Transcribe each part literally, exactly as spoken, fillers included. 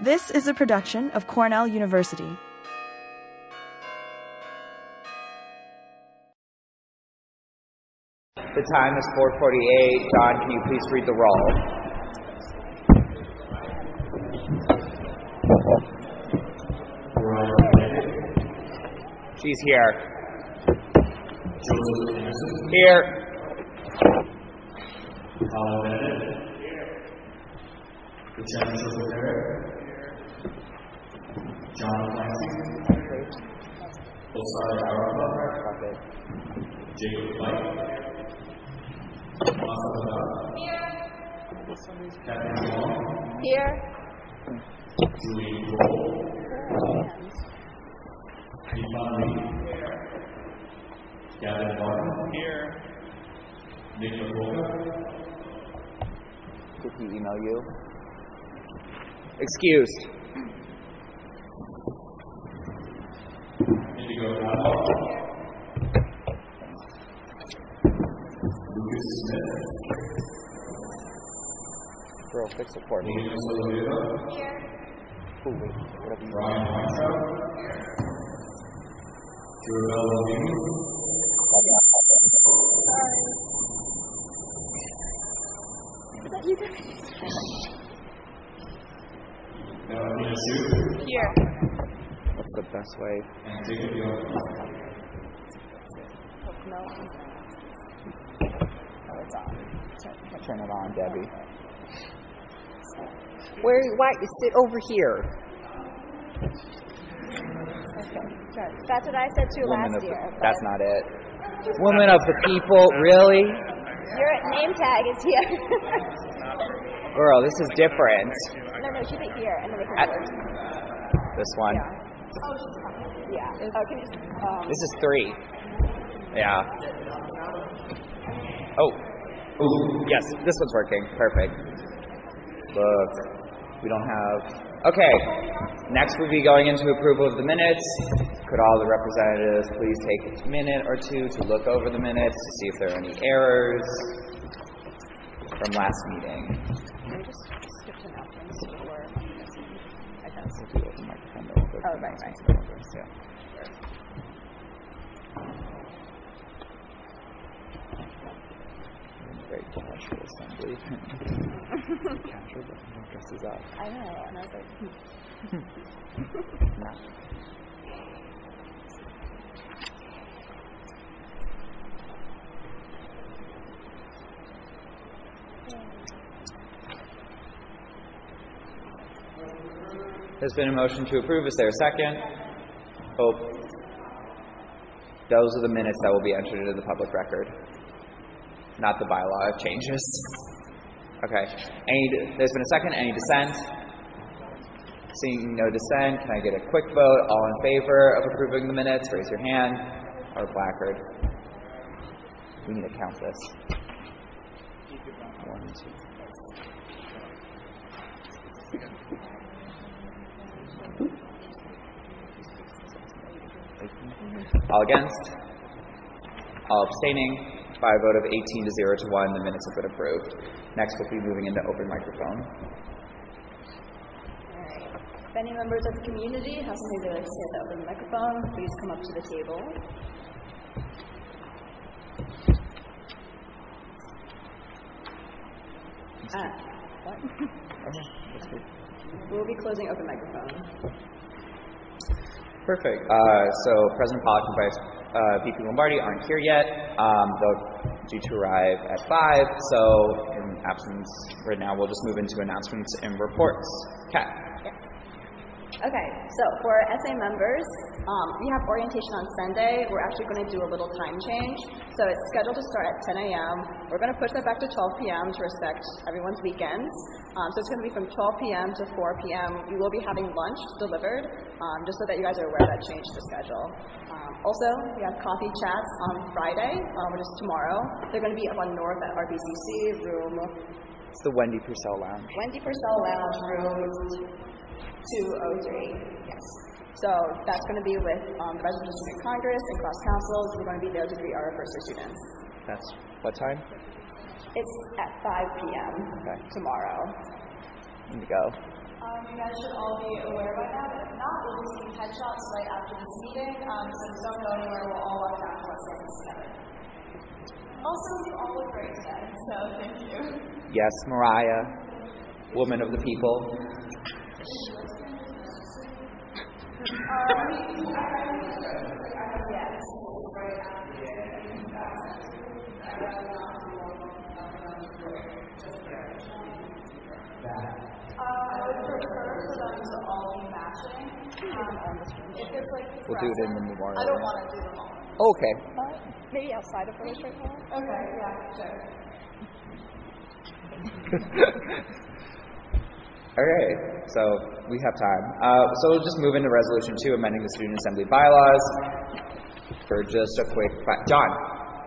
This is a production of Cornell University. The time is four forty-eight. John, can you please read the roll? She's here. Joseph Anderson. Here. Colin Bennett. Lieutenant Joseph Barrett. John Clancy. Osari Arapa. Jacob White. Masada. Catherine Wong. Here. Julie Kroll. Stefan Lee. Gavin Martin. Here. Nick Macoka. Did he email you? Excused. Indigo Rado. Lucas Smith. Girl, fix it for me. William Silva. Here. Oh, wait. Whatever you Ryan Weintraub. Jurabel Levine. Is that you guys? Melanie Shu. Here. What's the best way? And Jacob Young. No. Oh, it's on. Turn it on, Debbie. Where? Why? Sit over here. Okay. Sure. That's what I said too Woman last of the, year. that's not it. Woman of the people, really? Your name tag is here. Girl, this is different. No, no, she's here, and then they can At- work. This one. Yeah. Oh, she's coming. Yeah. Oh, can you just, um, This is three. Yeah. Oh. Ooh, yes, this one's working. Perfect. Look, we don't have... Okay, next we'll be going into approval of the minutes. Could all the representatives please take a minute or two to look over the minutes to see if there are any errors from last meeting? can we just skip to announcements or I guess. We'll do it with the microphone, though. We'll go Oh, to right, announcements right. first, yeah. Very casual assembly. Casual, but no dresses up. I know, and I was like, hmm. There's been a motion to approve. Is there a second? Oh. Those are the minutes that will be entered into the public record, not the bylaw changes. Okay. Any, there's been a second. Any dissent? Seeing no dissent, can I get a quick vote? All in favor of approving the minutes, raise your hand or placard. We need to count this. One, two. All against? All abstaining? By a vote of eighteen to zero to one, the minutes have been approved. Next, we'll be moving into open microphone. Alright. If any members of the community have something they'd like to say at the open microphone, please come up to the table. Ah, what? Okay, that's good. We'll be closing open microphone. Perfect. Uh, so President Pollock and Vice uh, V P Lombardi aren't here yet. Um, they'll due to arrive at five. So in absence right now, we'll just move into announcements and reports. Kat. Yes. Okay, so for S A members, um, we have orientation on Sunday. We're actually going to do a little time change. So it's scheduled to start at ten a.m. We're going to push that back to twelve p.m. to respect everyone's weekends. Um, so it's going to be from twelve p.m. to four p.m. We will be having lunch delivered, um, just so that you guys are aware of that change to the schedule. Um, also, we have coffee chats on Friday, um, which is tomorrow. They're going to be up on North at R B C C, room It's the Wendy Purcell Lounge. Wendy Purcell Lounge, room two oh three. Yes. So that's going to be with um, the Resident Student Congress and cross councils. We're going to be there to greet our first year students. That's what time? It's at five p.m. Okay. tomorrow. Need to go. Um, you guys should all be aware by now, but if not, we'll be taking headshots right after this meeting. Um, so just don't go anywhere. We'll all walk down to Los Angeles together. Also, you all look great today, so thank you. Yes, Mariah, woman of the people. I would prefer for them to all be matching. Um, if it's like We'll do it in the memorial. I don't want to do them all. Okay. Maybe outside of Village right now? Okay, yeah, sure. Okay, so we have time. Uh, so we'll just move into Resolution two, amending the Student Assembly bylaws. For just a quick... Fi- John. Uh,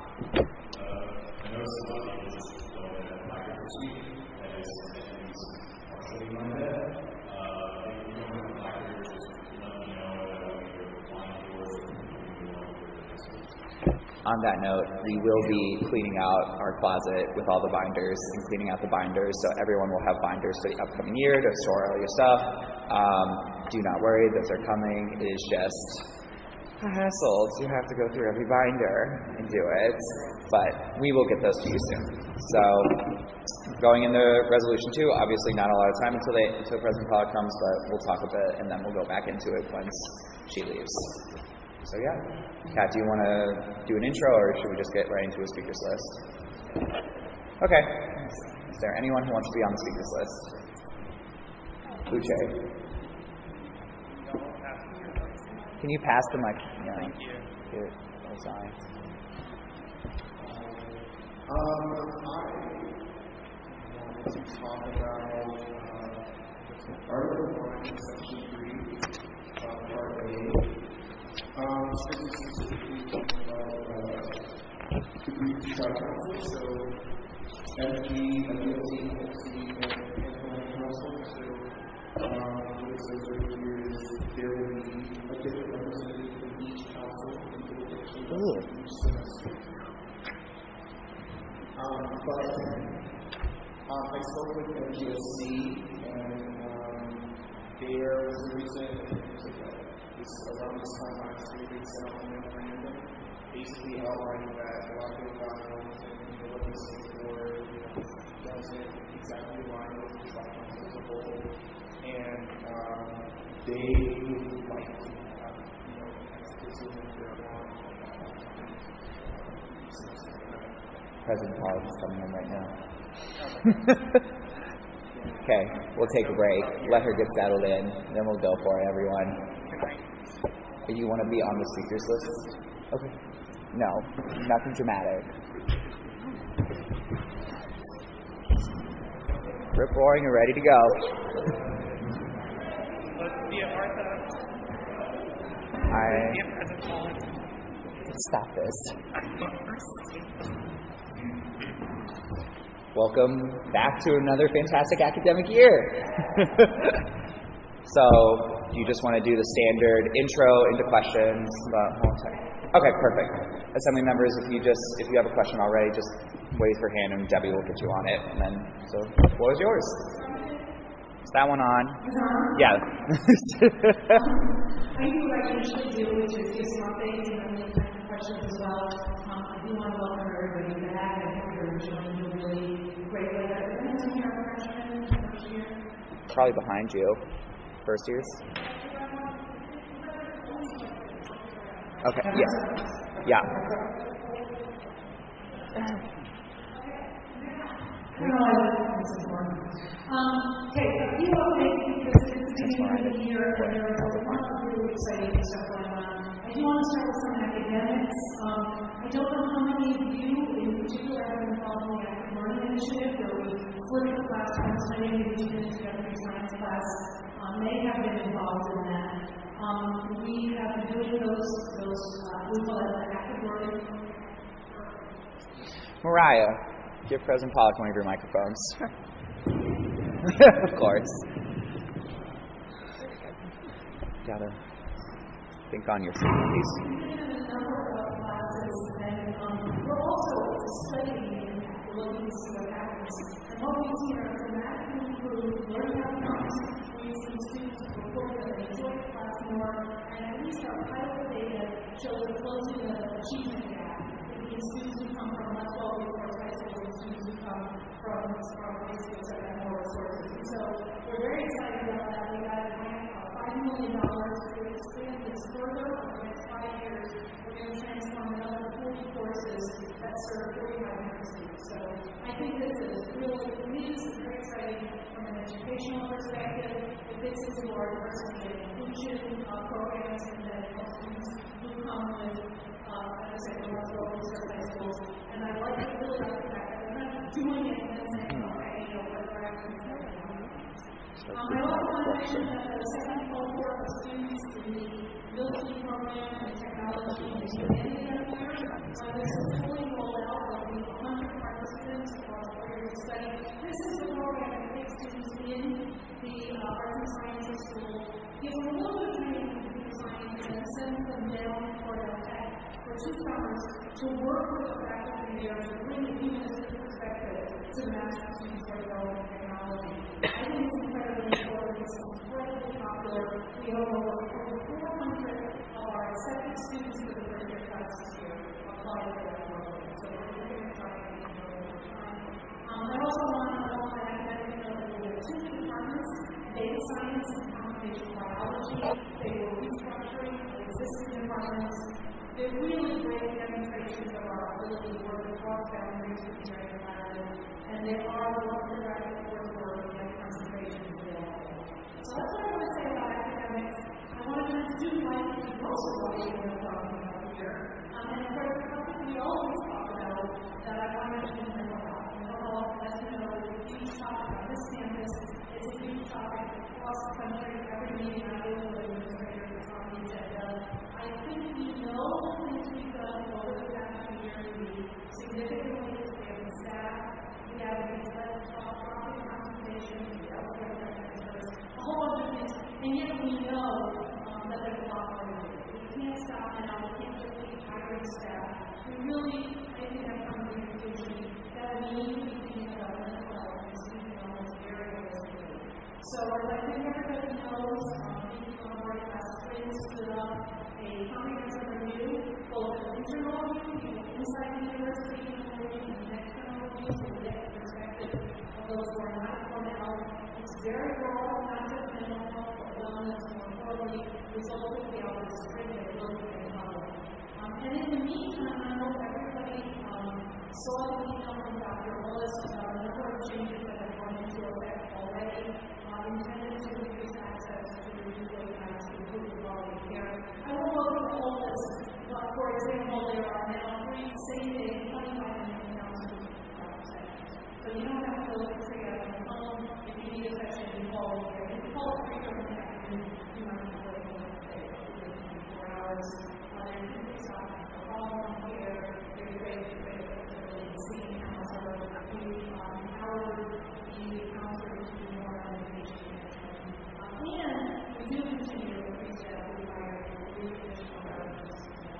I noticed a lot of people just don't have placards this week. That is, at least partially my bad. Uh, if you don't have placards, just let me know that I'll be applying yours or moving on this week. On that note, we will be cleaning out our closet with all the binders and cleaning out the binders, so everyone will have binders for the upcoming year to store all your stuff. Um, do not worry, those are coming. It is just a hassle. You have to go through every binder and do it, but we will get those to you soon. So, going into Resolution two, obviously not a lot of time until, they, until President Pollock comes, but we'll talk a bit, and then we'll go back into it once she leaves. So yeah. Kat, do you want to do an intro, or should we just get right into a speakers list? Okay. Is there anyone who wants to be on the speakers list? Uche. Can you pass the mic? Yeah. Thank you. Here. Oh, sorry. Um, I wanted to talk about uh, Article one, Section three, uh, Part A. Um, specifically talking about uh, the Greek Tribe Council, so F G, W L C, F C, and Implementing Council. So, um, what it says right here is there will be a different representative from each council in the election of each semester. Um, but um, I spoke with M G S C, and um, there was a reason. This, around this time last year, they sent out a memorandum basically outlining that a lot of the guidelines and the legislative board doesn't exactly align with the Tribe Council as a whole. And um, they would like to have, you know, this is what they're on. President Pollock is coming in right now. Okay, we'll take a break. Let her get settled in, then we'll go for it, everyone. You want to be on the speakers list? Okay. No, nothing dramatic. Rip roaring and ready to go. Let's be a Martha. I Be a President Pollock. stop this. Welcome back to another fantastic academic year. So, you just want to do the standard intro into questions. About, hold on a second. Okay, perfect. Assembly members, if you just if you have a question already, just wave your hand and Debbie will get you on it. And then, so the floor is yours. Is that one on? Yeah. I do what I usually do, which is do some updates and then we have questions as well. Um, I do want to welcome everybody back. I think you're enjoying a really great way. When is your freshman first year? Probably behind you. First years? Okay, yeah. Yeah. Um, okay, a few updates because it's the beginning of the year and there are a lot of really exciting stuff going on. I do want to start with some academics. Um, I don't know how many of you in particular have been following the Active Learning Initiative, where we flipped the classrooms, many of you students who have a science class um, may have been involved in that. Um, we have been doing those, those uh, we call it active learning. Mariah, give President Pollock one of your microphones. Of course. Gotta think on your safeties. We're also studying and looking to see what happens. And what we see are dramatically improved learning outcomes. We shows a closing the achievement gap between students who come from less well-resourced high schools and students who come from, from high schools that have more resources. And so we're very excited about that. We got a grant of five million dollars to expand this further over the next five years. We're going to transform another forty courses that serve forty-five hundred students. So I think this is really, for me, this is very exciting from an educational perspective. It fits into our diversity and inclusion uh, programs and that helps students who come with, uh, as I said, from less well-resourced high schools. And I like it, really like the fact that we're not doing it and then saying, okay, you know, what we're actually doing. Um, I also want to mention that the second cohort of students in the Milton program and technology is beginning of year. When this is fully rolled out, there will be one hundred participants across four years of study. This is the program that takes students in the uh, arts and sciences school, gives them a little bit of training in computer science, and then sends them down for Del Tech for two summers to work with the faculty there to bring a humanistic perspective to the master's students for developing technology. I think it's incredibly important. It's incredibly popular. We have over four hundred of our accepted students for the first year class this year apply for that program. So we're very excited to know over time. Um, I also want to know my academic note that we have two departments, data science and computational biology. They were restructuring existing departments. They're really great demonstrations of our ability to work across boundaries with the area environment, and they are one direct coursework and concentrations available. So that's what I want to say about academics. I want to introduce student life, which is most of what we're going to talk about here. Um, and of course, something we always talk about that I want to mention mental health. Mental health, as you know, is a huge topic on this campus. It's a huge topic across the country. Every meeting I go to, the administrator is on the agenda. I think we know things we've done over the past few years. We significantly expanded staff. We have these less profit consultations, we have a whole bunch of things, and yet we know um, that there's a lot more to do. We can't stop now. We can't just keep hiring staff. We really, I think, have come to the conclusion that we need to be thinking about mental health and student wellness very holistically. So, as I think everybody knows, um, the board last spring stood up a comprehensive review, both an internal review inside the university and an external review, so we get the perspective of those who are not at Cornell. It's very broad, not just mental health, but wellness more broadly. Results will be out this spring and will be public. Um, and in the meantime, I hope everybody um, saw the email from Doctor Willis about a number of changes that have gone into effect already, uh, intended to reduce access to reduce wait times to improve the quality of care. I won't go through all this, but for example, there are now three same-day twenty-five minute announcements. So you don't have to look for it on the phone. If you need a session, you call it here. You can call it three during the afternoon. You might have to wait twenty-four hours. Uh, there can be stopping for all here. They're great for really seeing counselor. We um, empower the counselors to do more on medication management. Uh, and we do continue to increase that we hire three additional therapists.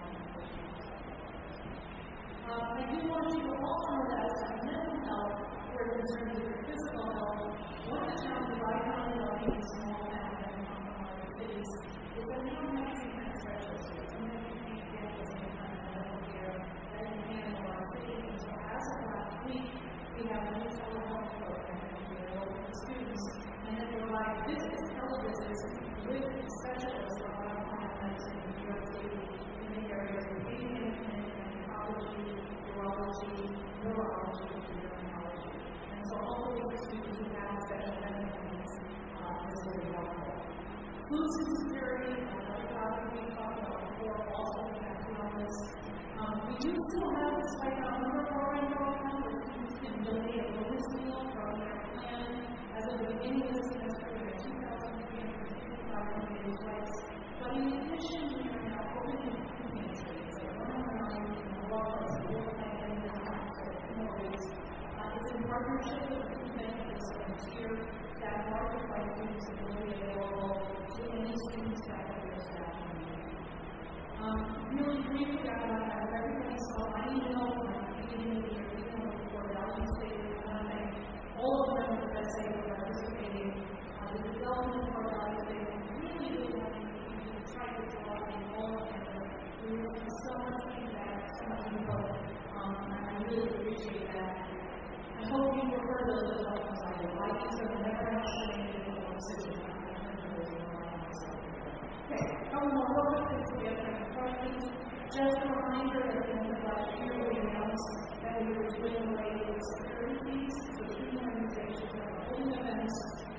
Uh, I do want you to also know that as mental health, we're concerned with your physical health. One of the challenges I found about being a small town and compromised cities is that we don't have treatment specialists. Sometimes you can't get the same kind of medical care that you can in our city. And so as of last week, we have a new telehealth program that we available to students, and then provide visits, televisits with specialists on biomedical medicine in New York City in the areas of pain management, oncology, urology, neurology, and dermatology. And so hopefully for students who have special medical needs, uh, this will be helpful. Food security, another topic we talked about before, also impacting on this. Um, we do still have, despite our number program going on, where students can donate a bonus meal from their plan. As of the beginning of the semester, we have two thousand three hundred fifty-five donated flights. But in addition, we are now opening food pantries. So we're online in the walls, we're planning the house, it's in partnership with the food banks and here that market by foods will be available to any students that have their staff need. Um, really briefly, I want to have everybody saw my email from the beginning of the year, even before Valley State, and I want to thank all of them for that say for participating on the development of our Valley State. Really, really wanting to try to draw in all of them through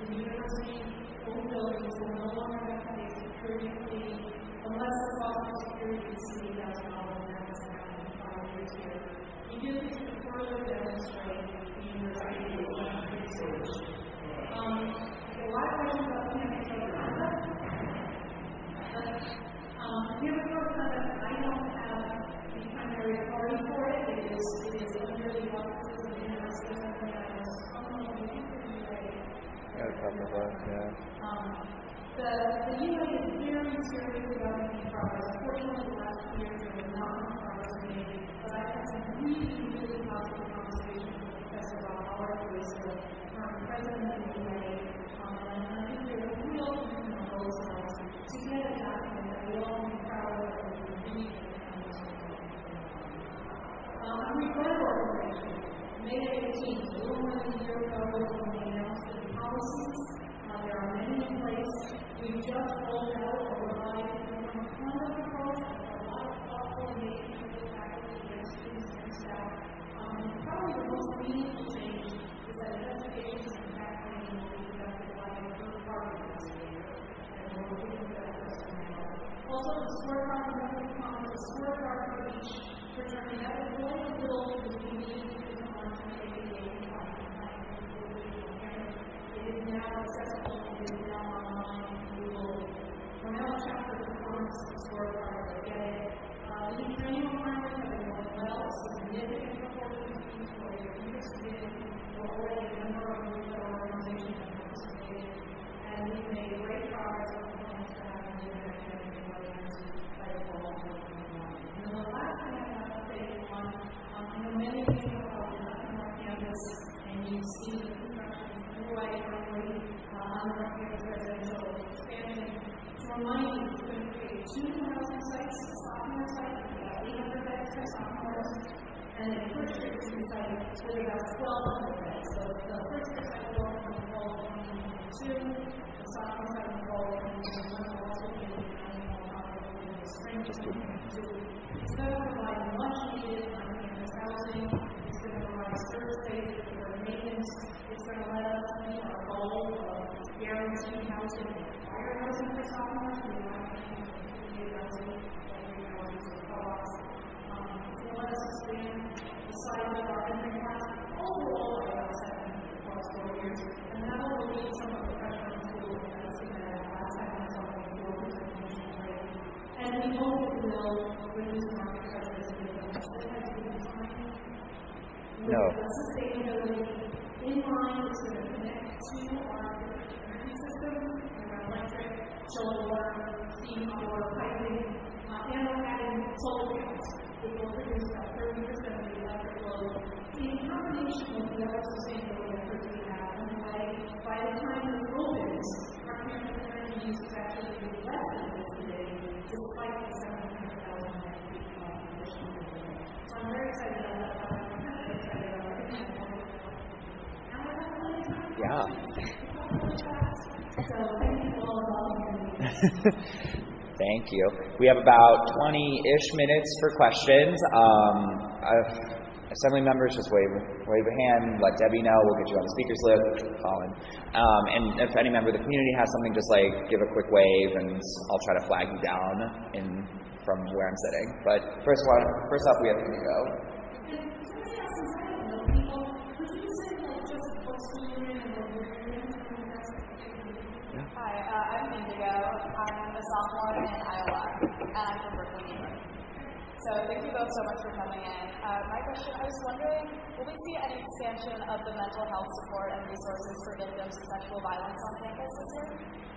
the university, old buildings will no longer have to pay security fee unless the cost of security exceeds eight thousand dollars, and that hasn't happened in five years here. We do this to further demonstrate the university is on the stage. Um, a lot of questions about the campus code of conduct. Um, campus code of conduct, I don't have the primary authority for it. It is, it is under the offices of the university. Yeah, a couple of us, yeah. Um, the, the U A is very serious about making progress. Unfortunately, the last few years there was not much progress made, but I've had some really, really positive conversations with Professor Bob Howard, who is the current president of the U A, um, and I think there's a real commitment on both sides to get a document that we all can be proud of and we really can um, I'm regret organization. May eighteenth, a little more than a year ago, when we announced the policies. Uh, there are many in place. We've just rolled out a revised uniform conduct approach. A lot of thoughtful engagement with the faculty and students and staff. Um, and probably the most meaningful change is that investigations and fact finding will be conducted by a third-party investigator, and we're looking at that person now. Also, the scorecard, the comment, the scorecard for each fraternity, that was really a little because we needed to do on to make the game It is now accessible, it is now online, Google. We're now a chapter of performance scorecard, so get it. Uh, the training requirements have been going well. A significant proportion of students who are either interested in or already a member of a retail organization have participated. And we've made great progress on plans to have new academic programs by the fall of twenty twenty-one. And then the last thing I have to say is on, um, I know many of you have probably not been on campus and you've seen the construction underway currently uh, on the campus residential expansion. To remind you, we're going to create two new housing sites, a sophomore site with about eight hundred beds for sophomores, and a first year site with about twelve hundred beds. So the first year site will open in the fall of twenty twenty-two, the sophomore site in the fall of twenty twenty-one will also be becoming more profitable in the spring of twenty twenty-two. It's going to provide much needed on-campus housing. It's going to provide service space for maintenance. It's going to let us meet our goal of guaranteed housing and fire housing for sophomores. We want to get housing, every housing for co-ops. Um, it's going to let us expand the size of our entry class overall by about seven across four years. And that will relieve some of the pressure on schools that I've seen that last time I saw the four percent admission rate. And we hope it will reduce market pressure as we go. No. Sustainability in mind is going to connect to our energy systems, our electric, chilled water, steam, water piping, uh, and we're adding solar panels. It will produce about thirty percent of the electric load in combination with the other sustainability efforts we have underway. By the time it opens, our campus energy use is actually going to be less than it is today, despite the seven hundred thousand feet of additional energy. So I'm very excited about that. Yeah. Thank you. We have about twenty-ish minutes for questions. Um, Assembly members, just wave wave a hand, let Debbie know. We'll get you on the speakers list, Colin. Um, and if any member of the community has something, just like give a quick wave, and I'll try to flag you down in from where I'm sitting. But first one, first up, we have Indigo. Hi, uh, I'm Indigo. I'm a sophomore in Iowa, and I'm from Brooklyn, New York. So thank you both so much for coming in. Uh, my question, I was wondering, will we see any expansion of the mental health support and resources for victims of sexual violence on campus this year?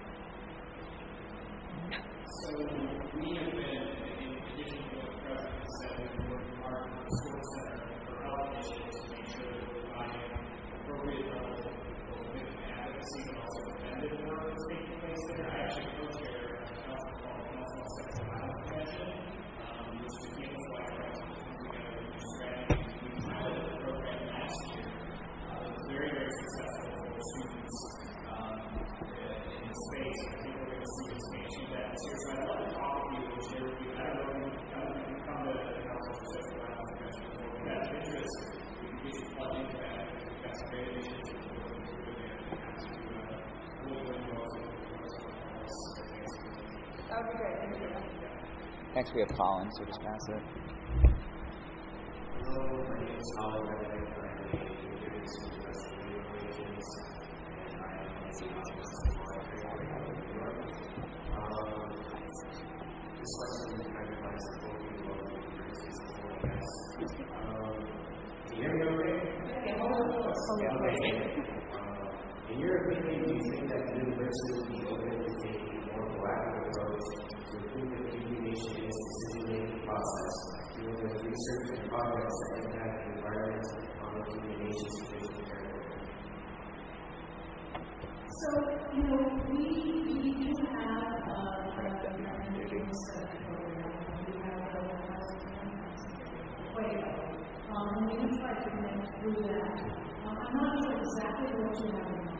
So we have been, in addition to what the President said, we've worked hard with the Sports Center for health initiatives to make sure that we're providing appropriate levels of both victim advocacy and also defendant work that's taking place there. I actually co-chair a council called Council on Sexual Violence Prevention, um, which is a campus-wide council that comes together with new strategies. We piloted the program last year. Uh, it was very, very successful for students um, in the space. I think we're going to see expansion of that this year. So I'd love to talk with you and share with you. I don't know if you come to the Council for Sexual Violence Prevention before. If you have interest, we can get you plugged into that. We've got some great initiatives that we're doing there to That would be great. Thank you. Next we have Colin, so just pass it. Hello, my name is Colin. I'm currently doing some investor relations, and I am a senior in New York. Um, this question kind of lies at both of you all the universities before I guess. Um, can you hear me okay? Yeah, okay. Um, in your opinion, do you think that the university will be open to take a more proactive approach to improve the communication in its decision-making process, dealing with research and projects that impact the environment on the communication situation territory? So, you know, we, we do have uh, a mechanism set program. We have a way um, and we can try to connect through that. Um, I'm not sure exactly what you have in mind.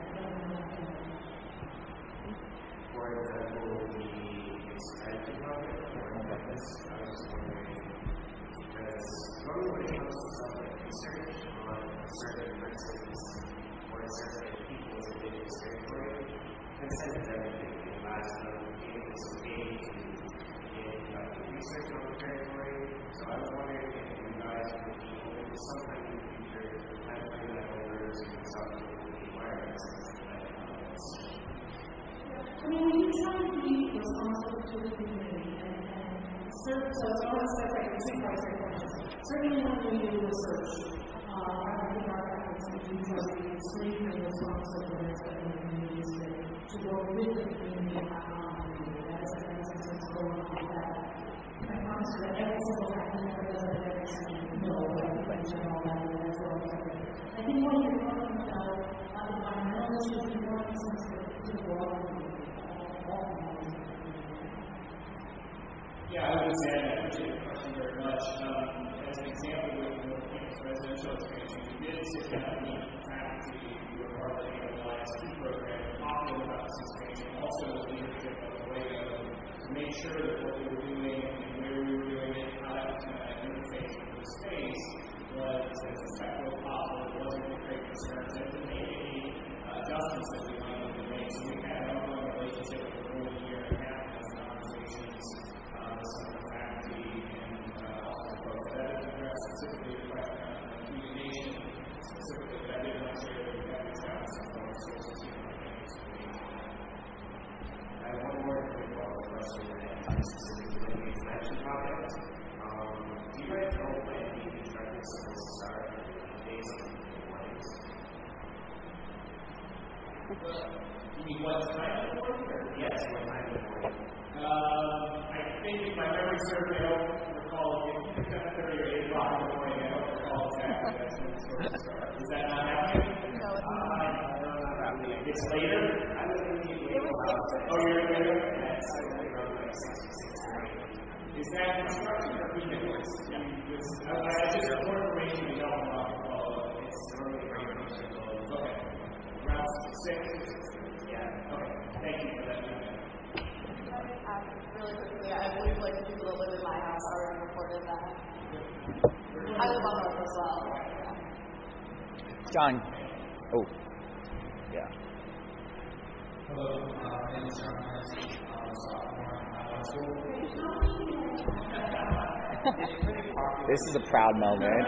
For example, the strategy project or this, I was wondering, because normally when it comes to stuff like research on certain persons or certain people's indigenous territory, consent is everything. It allows them if it's okay to get like research on the territory. So I was wondering if you guys would be open to sometime in the future to kind of bring that over to some of the environments and stuff like that. I mean, when you try to be responsible to the community and, and serve, so I want to separate the two parts of your question. Certainly when we do research, uh, I think our efforts to do so we sleep and responsible for the communities to, to work with the community and not on the community. That is a consensus that's going on with that. I promise you that every single academic does it every single no, I think in general level that's what I'm saying. I think when you're talking about uh, environmental issues, you're more sensitive to the world. Yeah, I would just add, I appreciate the question very much. Um, as an example, with the campus residential expansion, we did sit down and meet with faculty who were part of the A L I S P program, talking about this expansion, also the leadership of WAGO, to make sure that what we were doing and where we were doing it, how that was going to interface with the space was as respectful as possible. It wasn't going to create concerns, and to make any uh, adjustments that we might need to make. So we had an ongoing relationship for more than a year and a half as conversations. Some of the faculty and uh, also the folks that have addressed specifically the question on communication, specifically that I did want to share that we have reached out to some folks sources here on campus. I have one more quick follow-up question and specifically to the expansion project. Um, do you guys know when the construction is supposed to start based on the plans? You mean what time of work? Yes, what time of work? Um, I think if my memory serves me, I don't recall if it's seven thirty or eight o'clock in the morning. I don't recall exactly that's when it's supposed to start. Is that not happening? No, it's uh, not. No, not happening. It's later? I was thinking It was six to Oh, you're later? Yes, I was around like six to six thirty. Is that construction or vehicles? Yeah. I, I just have more information to help them out. It's normally around Okay. Around six? Yeah. Okay. Thank you for that. Um, really quickly, I believe like the people that live in my house already reported that. I live on North as well. John. Oh. Yeah. Hello, uh, my name is John Clancy. I'm a sophomore at high school. This is a proud moment.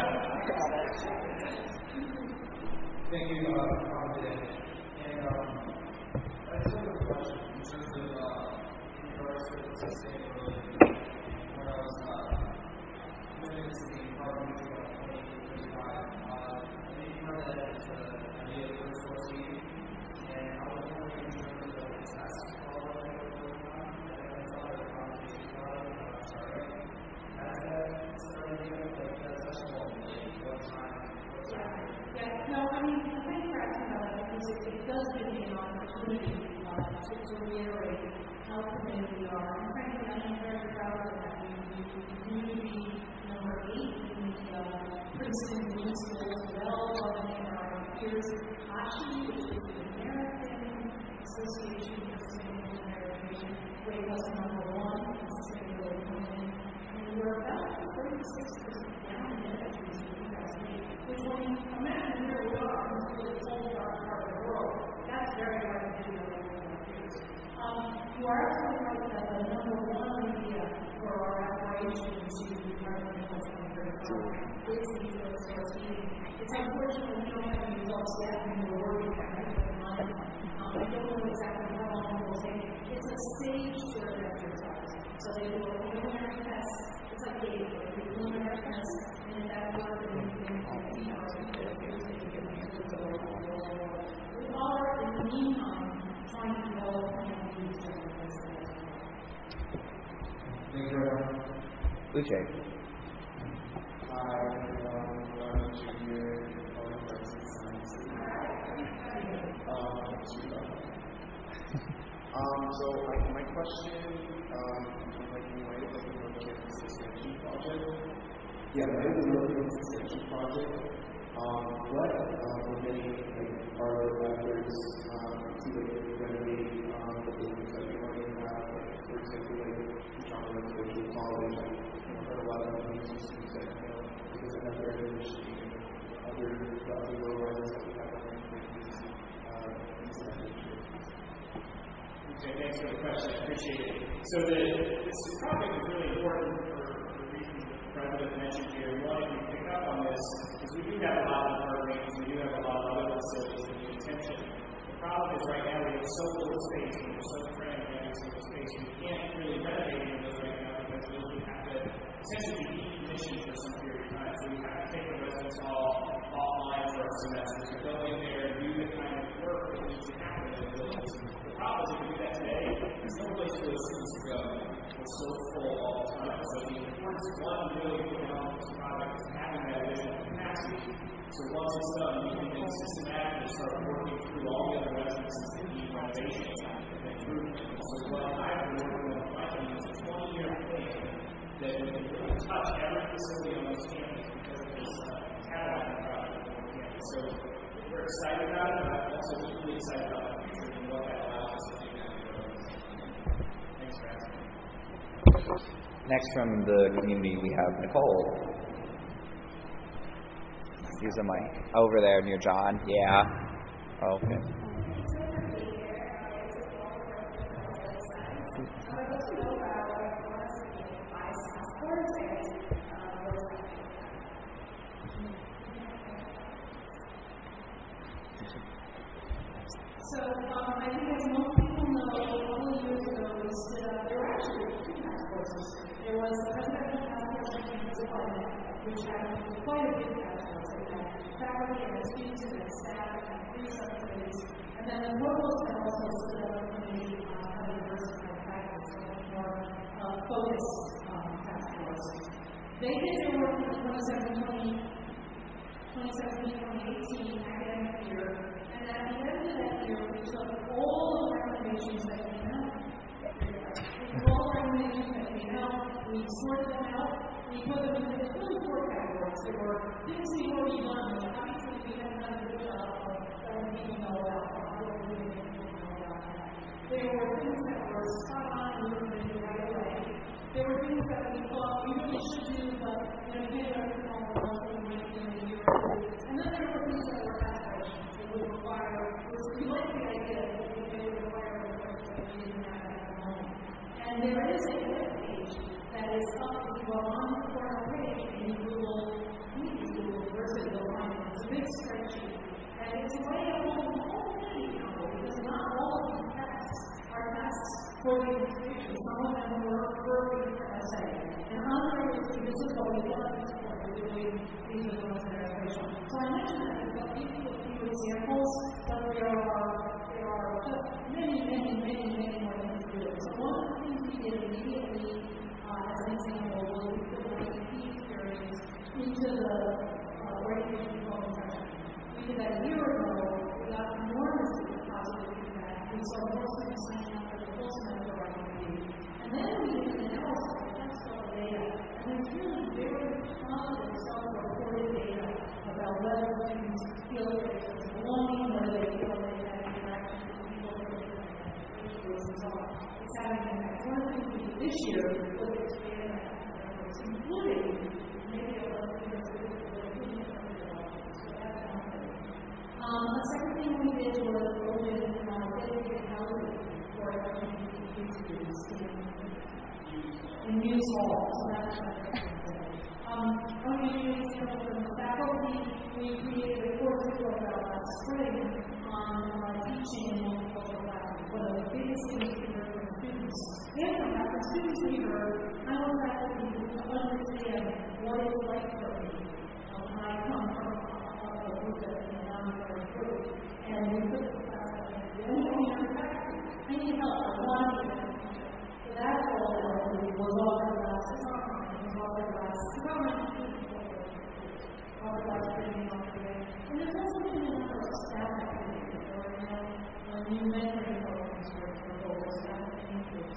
Thank you uh, for coming today. And um, I just have a question in terms of uh, in regards to sustainability. When I was uh, moving to the carbon neutral by twenty thirty-five, uh, I think you heard that it's an idea of first source heat. And I was wondering in terms of the test quality that we're working on, and I saw the conversation about it when I was starting. Has that started yet? Like, that's such a long delay. What time? What time? Yeah, no, I mean, I think you're asking about that because it, it does give me an opportunity uh, to, to reiterate how committed we are. And frankly, I am very proud of that. We, we continue to be number eight in the uh, Princeton Municipal as well, and our peers, ASHI, which is the American Association for Sustainable Transportation, ranked us number one in sustainability plan. And we're about thirty-six percent down in energy in two thousand eight. Which when you imagine where we are in the whole dark part of the world, that's very hard to do. Um, you are absolutely right that the for our aspiration to become a twenty thirty-five. It's the source meeting. It's unfortunate we don't have any results yet, and we're working on it. Um, I don't know exactly how long it will take. It's a stage sort of exercise. So they do a preliminary test. It's like a preliminary test, and if that works, then you can see how it's going to go. We are, in the meantime, trying to develop plans to use them as well. Thank you very much. Uche. Hi, um, I'm a junior in public arts and sciences. Um, um, so I, my question, um, like you might have been looking at this extension project. Yeah, I might have been looking at this extension project. Um, what um, many like, are the efforts um, to like renovate um, the buildings that we already have? Like, for example, like John Residential College, like, you know, there are a lot of amazing students that, you know, because of that very initiative and other the other low rises that we have on our these uh, these initiatives. Okay, thanks for the question. I appreciate it. So the this project is really important for the reasons that the president mentioned here. One, if you pick up on this, is we do have a lot of programs, we do have a lot of other facilities that need attention. The problem is right now we have so little space, and we're so crammed in every single space, we can't really renovate any of those right now because those would have to essentially be decommissioned for some period of time. So we have to take the residence hall offline for a semester to go in there and do the kind of work that needs to happen in the buildings. The problem is if we do that today, there's no place for those students to go. We're so full all the time. So the importance of one really putting on this project is having that additional capacity. So once it's done, we can then systematically start working through all the other residences that need renovations and improvement. So what I've been working on finding is a twenty-year plan that we can really touch every facility on this campus because of this uh, catalog project on the campus. So we're excited about it, but I'm also equally excited about the future and what that allows us to do down the road. Thanks for asking. Next from the community, we have Nicole. Use the mic. Over there near John. Yeah. Oh, okay. So, um, I think as most people know, a couple of years ago, we stood up, there were actually two task forces. There was the presidential task force on campus department, which had quite a big task force. It had faculty and students and staff and three subcommittees. And then the provost had also stood up a committee on how to diversify faculty, so much more uh, focused um, task force. They did their work in the twenty seventeen twenty eighteen academic year. And at the end of that year, we took all of the recommendations that came out. We took all the recommendations that came out, we sorted them out, we put them into the really four categories. There were things we already done, but obviously we hadn't done a good job of letting people know about what we were doing and people know about that. There were things that were spot on and we were going to do right away. There were things that we thought we really should do, but you know, maybe our technology will make it in a year or two. And then there were things that were aspirations that would require, we like the idea that they would require a request that we didn't have at the moment. And there is a web page that is up if you go on the corner page and you Google, please Google Diversity, you'll find it. It's a big spreadsheet. And it's a way of holding the whole thing accountable because not all of these tasks are tasks for the institution. Some of them were working for S A. And others, this is what we want, this is what we're doing, these are the ones that are official. So I mentioned that because I'll give you a few examples, but there are, there are just many, many, many, many more things to do. So one of the things we did immediately, uh, as an example, was we put the A P experience into the uh, orientation program session. We did that a year ago. We got enormously positive feedback. We saw more students signing up for the full semester writing. And then we did an analysis of test level data. And there's really very positive self-reported data about whether students feel that there's belonging, whether they feel that they have interaction with people from different age groups and so on. It's having an impact. One of the things we did this year was expand that efforts, including maybe a little bit of Um, the second thing we did was open uh, dedicated housing for L G B T Q students in, in News all. So that's what I'm going to say. Um, I'll give you an example from the faculty. We created a course profile last spring on uh, teaching multicultural classes. One of the biggest things we heard from students, and from faculty students we heard, I want faculty to understand what it's like for me. Um, I come from a group that's a non-very group, and we put the class together. The only thing I faculty, I need help. I want to get so that's all that was offered last summer. It was offered last summer. Offered last training on today. And there's also been a number of staff activities or you know, a new mentoring programs for for staff activities.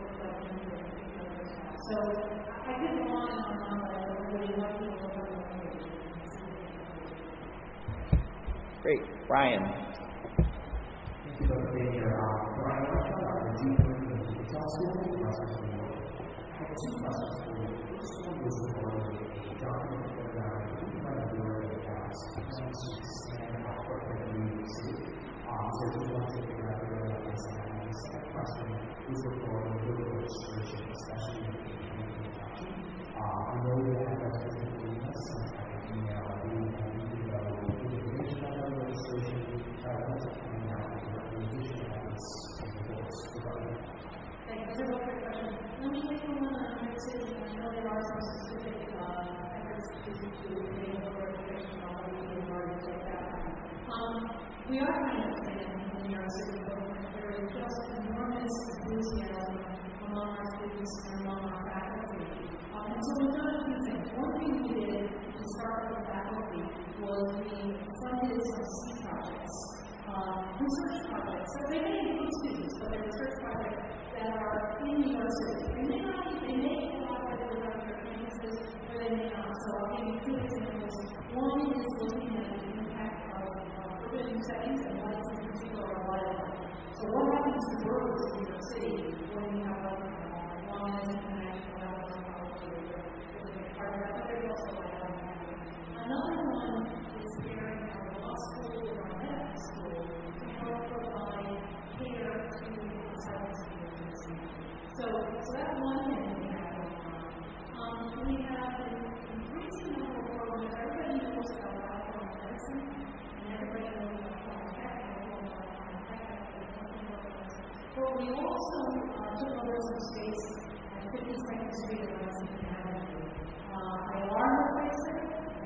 So I could go on and on, but I would really like to go over the Great. Brian. Thank you for being here. Um, Brian, I want to deeper into the details school. I have two questions for you. The first one was regarding a document program that we might have learned in the past. It's going to expand our footprint in New York City. Um, so we want to figure out where that is. And the second question was regarding voter registration, especially in the election. Uh, I know that that's been doing us some type of email. We have to know information about voter registration. I want to find out the recommendation of this in the books regarding that. Thank you. Several quick questions. Let me take one on New York City. I know there are some specific uh, efforts to do getting voter registration on the legal parties like that. Um, we are trying to expand the New York City footprint. There is just enormous enthusiasm among our students and among our faculty. Um, and so we've done a few things. One thing we did to start with the faculty was we funded some seed projects, um, research projects. So they may include students, but they're research projects that are in New York City. And they may, they may collaborate with other campuses, or they may not. So I'll give you two examples. One is looking at the impact of uh, urban settings and lights in particular are light. So what happens to roads in New York City when you have like uh, long as international levels of probably is a big part of that, but there's also light on that. Another one is pairing our law school and our medical school to help provide care to asylum seekers. So, so that's one thing we have going on. Um, we have an increasing number of programs. Everybody knows about lifelong medicine, and everybody knows about lifelong tech, and lifelong tech, but we also uh, took over some space at fifty-second Street and Lexington Avenue. Uh, I R replacer,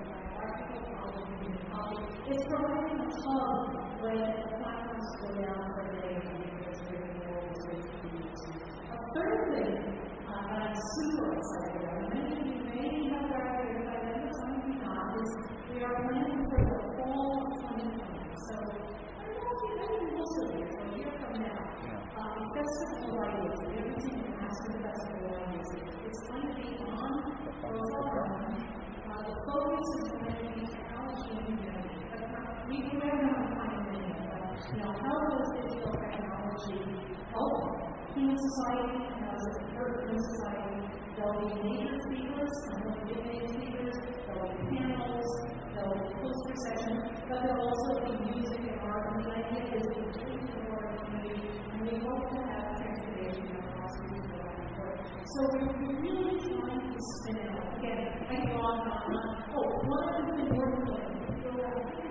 it's providing a hub when the platforms go down for a day because we're going to always wait for you. A third thing uh, that I'm super excited about, and many of you may have already excited, but some of you not, is we are planning for the fall of twenty twenty. So I don't know if you know you will still be a year from now. Um, Festival Lights, everything from Aspen Festival Lights, it's going to be on Rosarm. Uh, the focus is going to be technology and humanity. We do have no time in it, but you know, how does digital technology help human society? How does it hurt human society? There'll be native speakers, some will be native speakers, there'll be panels, there'll be poster sessions, but there'll also be music and art, and the idea is to include the more community, and we hope to have transportation across the world. So we're really trying to spin out. Again, I can go on and on and on. Oh, one of the important things, so that we can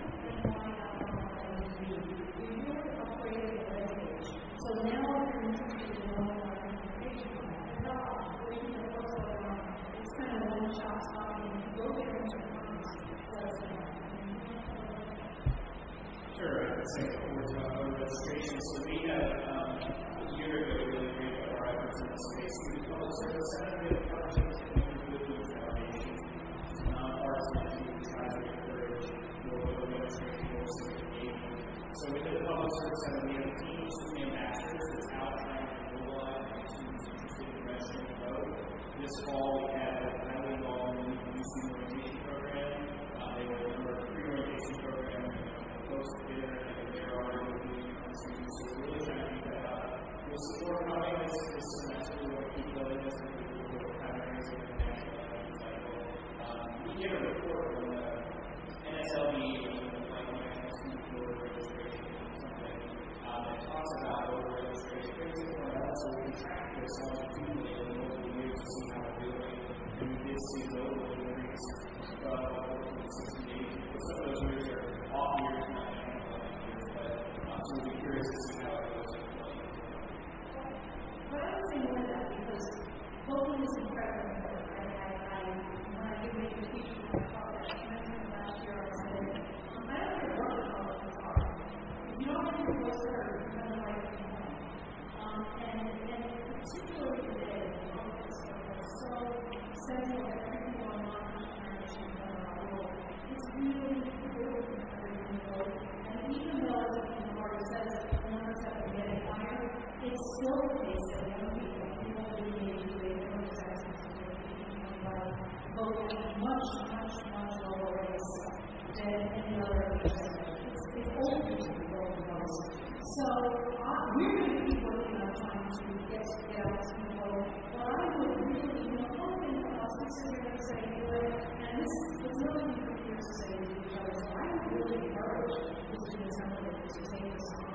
so now we're interested in more information on that. It's kind of one shot stopping. Go there and Sure, I can say a couple words about voter registration. So we had um, a year ago really ramped up our efforts in this space. We public service center did a project that we were doing with foundations. It's a nonpartisan entity that tries to encourage more voter registration, more civic engagement. So we did a public service center. We have a team of student ambassadors that's out trying to mobilize students interested in registering to vote. This fall we had a highly involved new student orientation program. Uh, they were a number of pre-orientation programs. Folks there and they're already doing students, so we're really trying to keep that up. We'll see more coming this, this semester. We want to keep building this and we will have areas of the national election cycle. Um, we get a report from the N S L B, which is the National Student Voter Registration, something um, that talks about voter registration. Brings it more out so we can track this longitudinally over multiple years to see how they're doing. And we did see those increase uh, sixty-eight. But some of those years are off years, not years, but uh, so we'll be curious to see how it goes. But I would say more than that because voting is incredibly important. I, I, I, when I give my teaching my college, I mentioned last year I said, um, I don't care what the politics are. If you don't have your voice heard, you're going to like it home. Um, and, and particularly today, politics are so central to everything going on in our nation and in our world. It's really important for everyone to vote. And even though, as the party says, the numbers have been getting higher, it's still the case that young people, people really age who they don't exercise voting much, much, much lower rates than any other age segment. It's, it's old people who vote the most. So uh, we're going to keep working on trying to get, get out to people. But I would really, you know, one thing for us, we sit here and say, and this is nothing for peers to say to each other, so I would really encourage the students to take this on.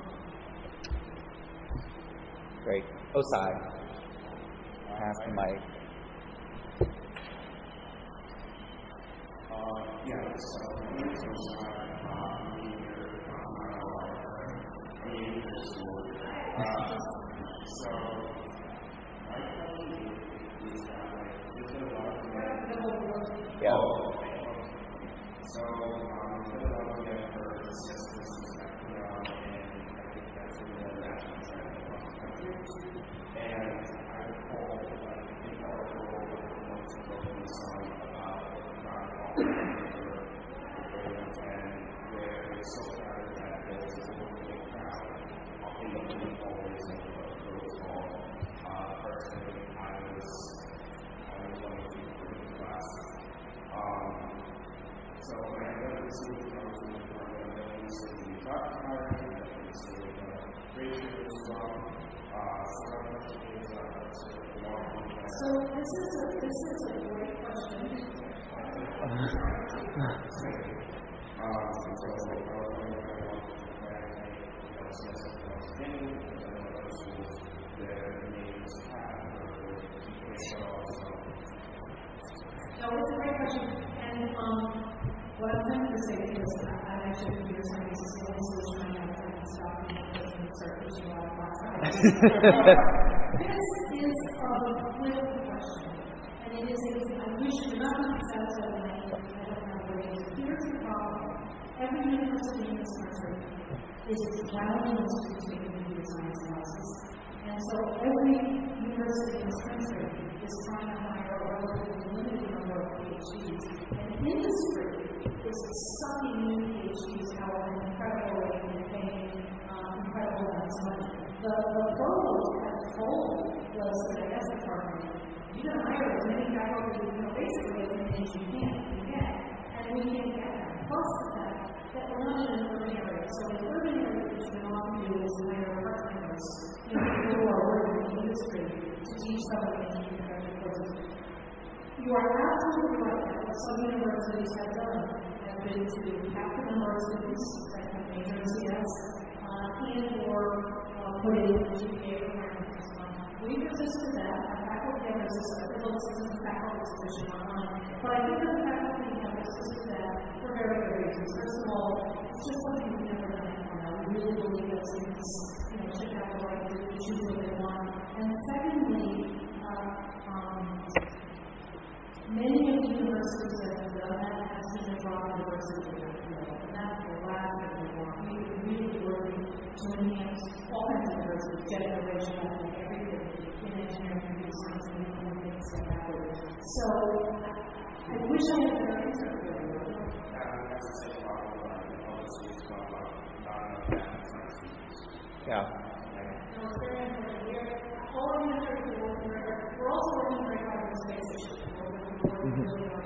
Great. Osai. Pass the mic. Uh, yeah, so my name is Osai. I'm here on my life. I'm in the school. Uh, so, my question is that, like, there's been a lot of Yeah. So, um, there's been a lot of demand for assistance that come out, and I think that's really a national trend across the country. And I recall, like, the article that promotes focus on about not qualifying for programs, and where it's so crowded that there's a overflow crowd, often looking always in the protocol. Uh, personally, I was, I was one of the people in the class. Um, so when I got this week, I was in the program that we said we talked about it, and that we said we got ratio as well. Uh, so my question is, uh, sort of long. So this is a this is a great question. um, so I was wondering if I want to provide a sense of understanding because I know other schools their names have or teachers also. No, it's a great question. And um, what I'm trying to say is I, I actually computer science is the only solution I have to stop me and start teaching a lot of class. This is a political question. And it is a, I wish you're not going to be satisfied with my answer. I don't have the way. Here's the problem. Every university in this country is drowning in students taking computer science classes. And so every university in this country is trying to hire a relatively limited number of PhDs. And industry is sucking in PhDs out at an incredible rate and paying um, incredible amounts of money. The, the provost has told the C I S department, you can hire as many faculty, you know, basically as many as you can, you can, and we can get them. Plus the fact that we're not in an urban area. So in urban areas, what you can often do is hire part-timers, you know, people who are working in the industry to teach some of the engineering courses. You are absolutely right that what some universities have done has been to cap the number of students that have major in C S uh, and or uh, put in the G P A requirements. We've resisted that. Our faculty have resisted that. There's also some faculty position online. But I think that the faculty have resisted that for very good reasons. First of all, it's just something we've never done before now. We really believe that students, you know, should have the right to choose what they want. And secondly, uh, um, many of the universities that have done that have seen a drop in diversity in their field. And that's the last thing we want. We are really working to enhance all kinds of diversity, generation, and everything in engineering, computer science, and we can make step backward. So I wish I had a better answer for you. That's the same problem with the public schools, about not enough math science students. Yeah. No, it's very important. We're all of you are working very hard. We're also working very hard on the space issue. Mm-hmm.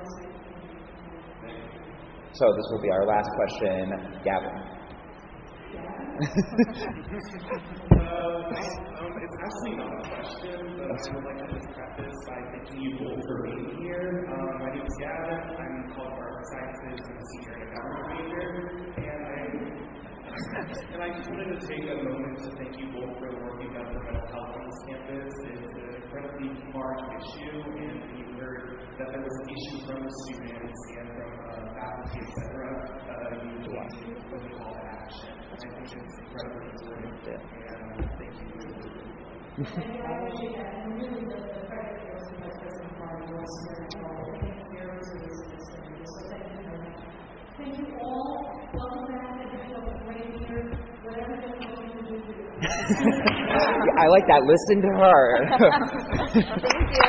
So this will be our last question, Gavin. uh, um, it's actually not a question, but I would like to just preface by thanking you both for being here. Um, my name is Gavin. I'm in college of art sciences. I'm a senior in a government major, and I and I just wanted to take a moment to thank you both for the work you've done for mental health on this campus. It's an incredibly large issue, that there was an issue from the students and from uh, faculty, et cetera, uh, you need to put a call to action. I think it's incredibly important. And thank you. And I appreciate that. And really, the, the credit goes to my person part of what's here and all. I think there is a reason to do this. So thank you very much. Thank you all. Welcome back. I wish you a great year. Whatever you're going to do. I like that. Listen to her. Thank you.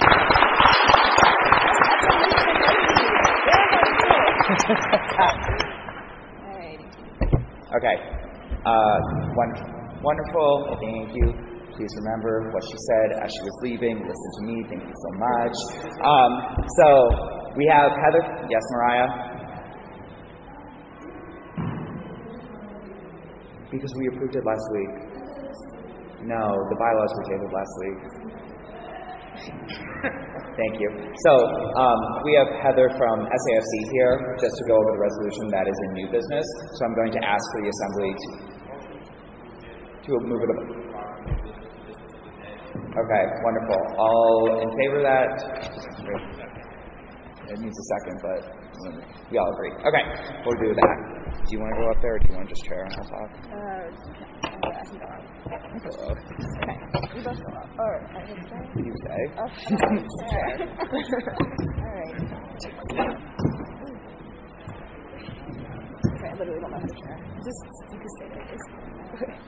Okay. Uh, wonderful. Wonderful. Thank you. Please remember what she said as she was leaving. Listen to me. Thank you so much. Um, so we have Heather. Yes, Mariah? Because we approved it last week. No, the bylaws were tabled last week. Thank you. So um, we have Heather from S A F C here just to go over the resolution that is in new business. So I'm going to ask for the Assembly to, to move it up. Okay, wonderful. All in favor of that? It needs a second, but we all agree. Okay, we'll do that. Do you want to go up there, or do you want to just chair and I'll talk? Uh, I can go up. Hello. Okay, you both go up. Or I can stay? You stay. Okay. All right. Okay, I literally don't know how to chair. Just, you can stay there. Okay.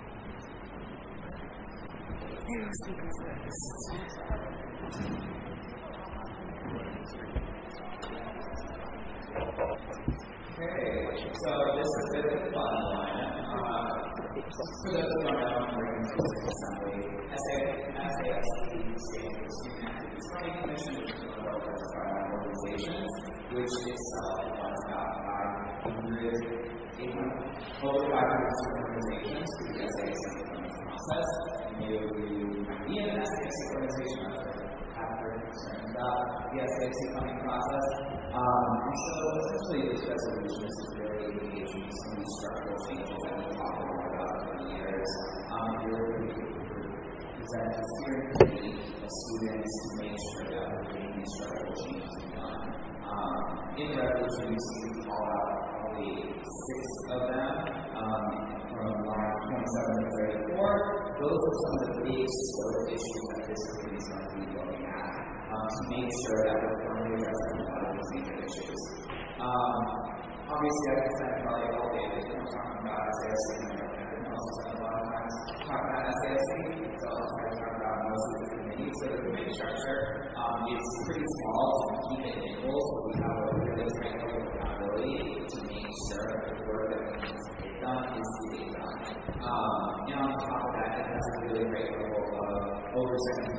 Okay, so this is a bit of a fun one. Uh, for those who don't know, I'm bringing to the Assembly. S A F C stands for Student Activity Study Commission, which is one of our first organizations, which itself runs about five hundred, eight hundred, over five hundred student organizations through the S A F C funding process. Maybe you might be in an S A F C organization, I'm sure have heard concerns about the S A F C funding process. Um, and so essentially this resolution is really engaging in some of these structural changes that we've talked about over the years. Um, really present a steering committee of students to make sure that we're getting these structural changes done. Um, in the resolution, you see we call out probably six of them um, from lines twenty-seven to thirty-four. Those are some of the big scope issues that this committee is going to be looking at um, to make sure that we're firmly addressing a lot of these major issues. Um, obviously, I can spend probably all day just talking about S A F C, and I can also spend a lot of time talking about S A F C, so I'll try to talk about most of the committee. So the committee structure um, is pretty small, so we keep it nimble, so we have a really tight level of accountability to make sure that the work that we need to get done is getting done. Um, and on top of that, it has a really great level of oversight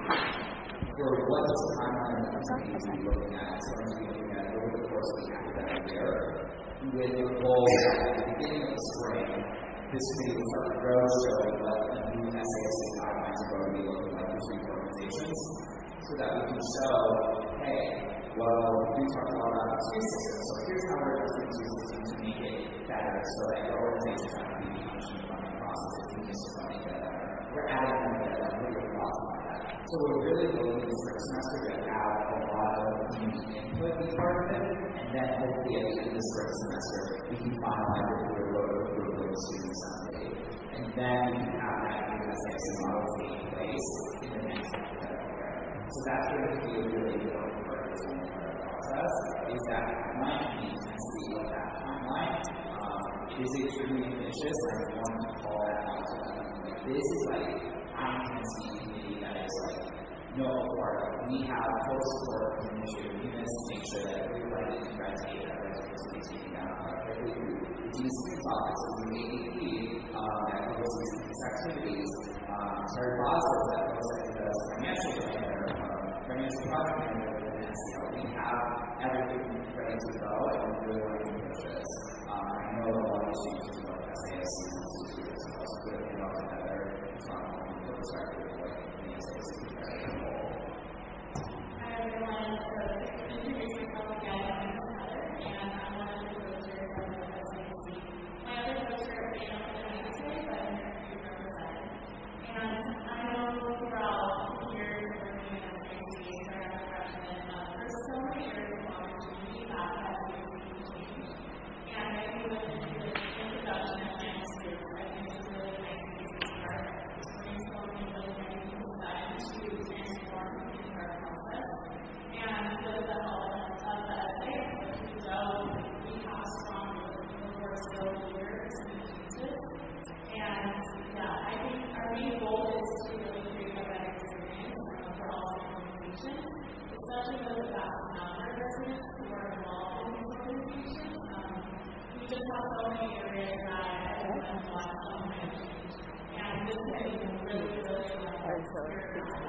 for what this timeline that we're going to be looking at. So we're going to be looking at over the course of the academic year, with the goal that at the beginning of the spring, this committee will start to grow, showing what the new S A F C guidelines are going to be looking like for student organizations, so that we can show, hey, well, we talked a lot about the two system, so here's how we're using the two system to make it better, so that your organizations are not being punished in the funding process if you miss funding better. We're adding them together. What are your thoughts on that? So we're really looking this first semester to have a lot of community input be part of it, and then hopefully at the end of this first semester, we can finalize what we're going to the students someday. And then we can have that new S A F C model taking place in the next academic year. So that's going to be a really important part of this entire process, is that timeline and the intensity of that timeline. Um, it is extremely ambitious, and I want to call that out to them. This is like high intensity committee that is like no part of. We have full support from administrative units to make sure that everybody in the red tape that we're supposed to be taking down quickly through the dean's office and the A D P um, that oversees these activities. Um, Terry Boswell that looks at the financial planner, um, financial project manager within S C L. We have everything ready to go, and we really want to push this. Um, I know a lot of changes to what S A F C wants to do as well, so putting it all together is not only the perspective of what the S A F C is trying to do. Hi everyone, so to introduce myself again, my name is Heather, and I'm one of the co-chairs of the S A F C. My other co-chair may not be joining us today, but I'm here to represent. And I know throughout the years of working in S A F C, as a freshman, um,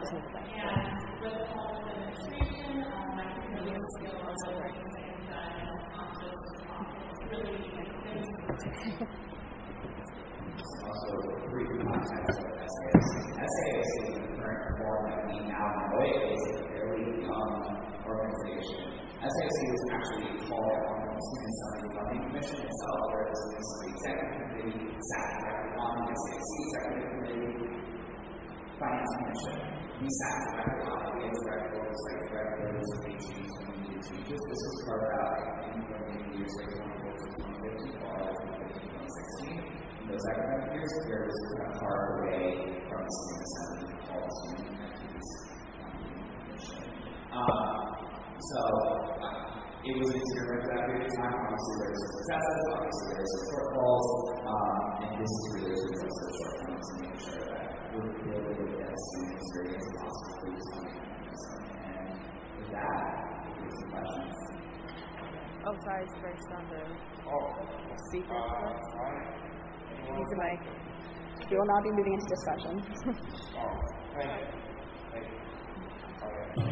just need to back. And with the help of administration, um, my community is still on the right thing that is conscious, really things. Also, brief context of S A S C. S A S C, in the current form that we now know it, is a fairly young organization. S A S C was actually called out on the Student Assembly Funding Commission itself, where the Student Assembly Executive Committee sat directly on the S A S C Executive Committee Finance Commission. We sat directly on it. We had direct oversight, direct notice of made changes when we needed changes. This was carved out in the years like twenty fourteen, twenty fifteen, twenty sixteen. Those academic years, there was kind of far away from the Student Assembly called the Student Activities Commission. Um, so uh, it was an experiment for that period of time. Obviously, there were some successes, obviously, there were some shortfalls, um, and this is really to address those shortcomings and make sure that we're building the best student experience possible for these students. And with that, here's some questions. Oh, sorry, it's first on the Oh, speaker. uh, I. Needs a mic. We will now be moving into discussion. Oh, thank you. Thank you. Okay.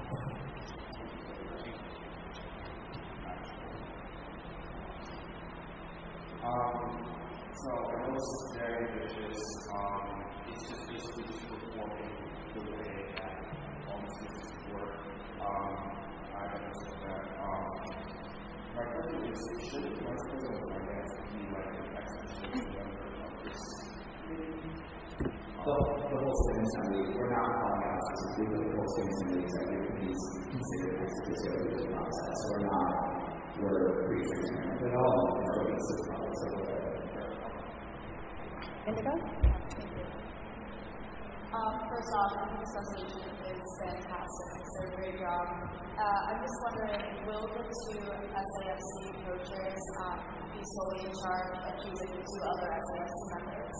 Um, so I know this is very ambitious. Um, it's just basically just performing the way that all the systems work. Um, I understand that. Um, my question is, should the Vice President of Finance be like an exhibition member of this committee? The, the whole Student Assembly, we're not calling out specifically, but the whole Student Assembly Executive Committee is considered as a this process. So we're not, we're pretty transparent at all. We're open to the process of what Indigo? Um, first off, the association is fantastic. It's a great job. Uh, I'm just wondering, will the two S A F C coaches um, be solely in charge of choosing the two other S A F C members?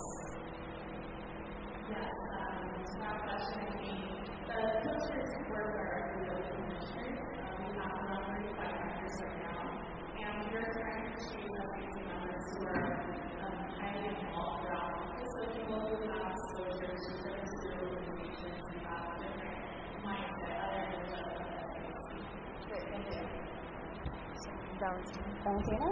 Yes, um, to that question, I think the coaches work directly with the commissioners. Um, we have about thirty-five members right now, and we're trying to choose S A F C members who are um, highly involved throughout. So people who have exposure to different school organizations and have different mindset other than just the S A F C. Great, thank you. Valentina?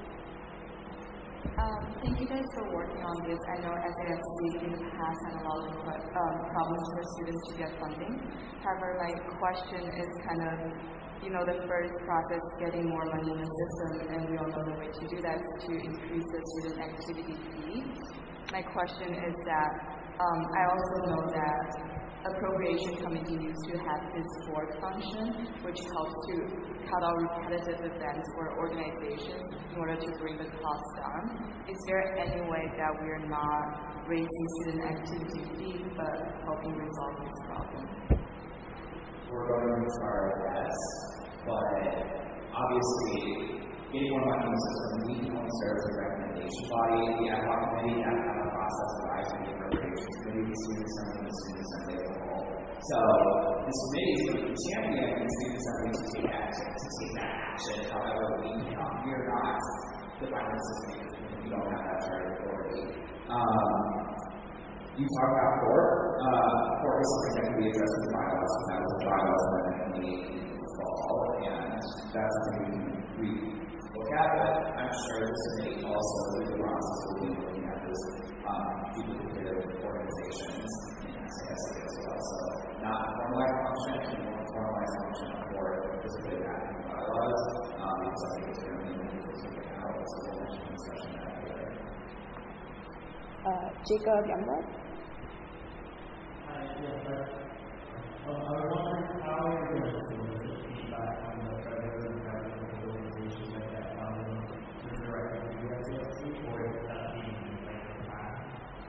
Um, thank you guys for working on this. I know S A F C in the past had a lot of um, problems for students to get funding. However, my question is kind of, you know, the first process, getting more money in the system, and we all know the way to do that is to increase the student activity fee. My question is that um, I also know that appropriation committee used to have this board function, which helps to cut out repetitive events for organizations in order to bring the cost down. Is there any way that we are not raising student activity fee but helping resolve this problem? We're going to try our best, but obviously, getting more money in the system, we can only serve as a recommendation body. The ad hoc committee that have a process of rising the appropriations committee, the student assembly, the student assembly as a whole. So this committee is going to champion the student assembly to take action, to take that action. However, we cannot, we are not the finance system because we don't have that charter authority. Um, you talk about court. Uh, court is something that can be addressed in the bylaws, and that was a bylaws amendment made in the fall, and that's something we look at, but I'm sure this committee also, through the process, will be looking at this um, duplicative organizations in S A S C as well. So, not a formalized function, and more formalized function for specifically that in the bylaws, um, because I think it's going to be able to take it out. So, we'll mention discussion that later. Uh, Jacob Youngblood? Hi, yes, sir. Um, I was wondering how you're going to solicit feedback from the federal and private organizations like that founding to direct to the S A F C, or is that being like the past?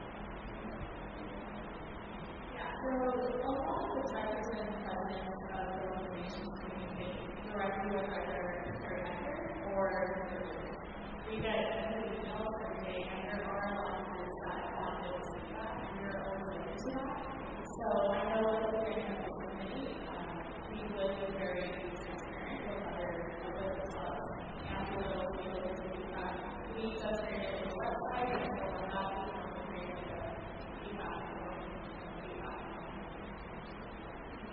Yeah, so a lot of the directors and presidents of the organizations communicate directly with either their director or their coaches. We get emails every day, and there are a lot of groups that want those feedback, and we're always open to that. So I know that the training of this committee, um, we will be very transparent with other other clubs, and we will be able to do that. We just created a website, and so we're not creating the feedback.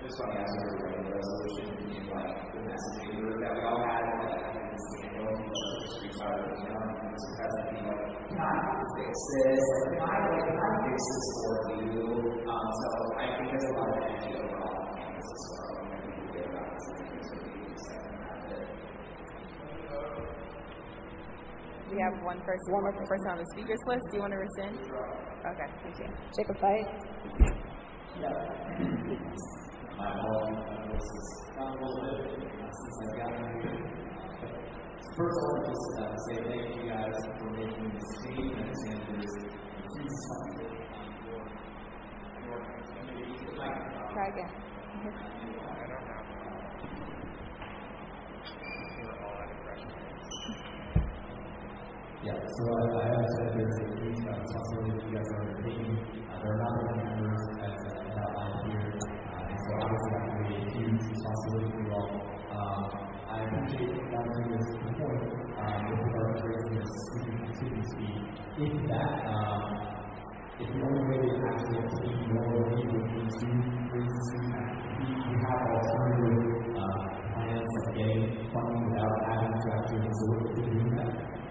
It's funny, as we were writing the resolution, in like the messaging group that we all had, like I think it's the annual, you know, just reach out to the young, and it's president being like, can I fix this? Like, can I, like, can I fix this for you? Um, so I think there's a lot of energy overall on campus as well. And I think we'll get about this in terms of being excited about it. We have one person, one more person on the speakers list. Do you want to rescind? Okay, thank you. Jacob Fight. My home was not a little bit since I've gotten here. First of all, just uh, say thank you guys for making this team. I understand there's a huge support on your, your committee. Try again. Yeah, so I, I understand there's a huge uh, responsibility you guys are undertaking. Uh, there are not many members as uh, outlined here, uh, and so obviously that can be a huge responsibility for you all. Um, I appreciate that to this point um, with regard to raising the student activity speed. If that, um, if the only way to actually obtain more money would be to raise the student activity, you have alternative uh, plans of getting funding without having to actually resort to doing that.